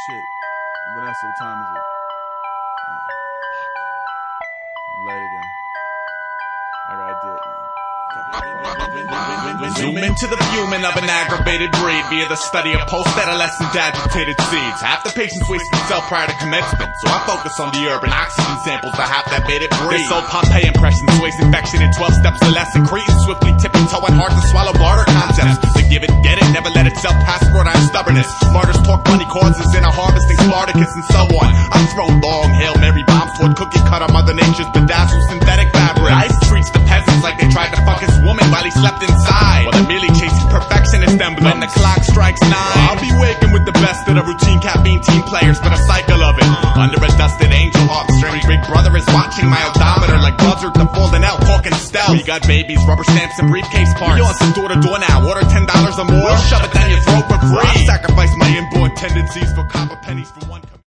shit. Vanessa, what time is it? Late again. I gotta do it. Zoom into the fuming of an aggravated breed via the study of post-adolescent agitated seeds. Half the patients waste themselves prior to commencement, so I focus on the urban oxygen samples for half that made it breathe. This old Pompeii impression sways infection in 12 steps or less, and Cretan swiftly tipping toeing hard to swallow barter concepts. To give it, get it, never let itself passport our stubbornness. Martyrs talk money causes in a harvesting Spartacus and so on. I throw long Hail Mary bombs toward cookie cutter Mother Nature's bedazzled synthetic fabric. Ice treats the peasants like they tried to fuck his woman while he slept inside. Well, they're merely chasing perfectionist emblems. When the clock strikes 9, I'll be waking with the best of the routine caffeine team players for the cycle of it. Under a dusted angel heartstring, Big Brother is watching my odometer like Buzzard the Folding Out, talking stealth. We got babies, rubber stamps, and briefcase parts. You on some door to door now, order $10 or more, we'll shove it down your throat for free. I sacrifice my inborn tendencies for copper pennies for one.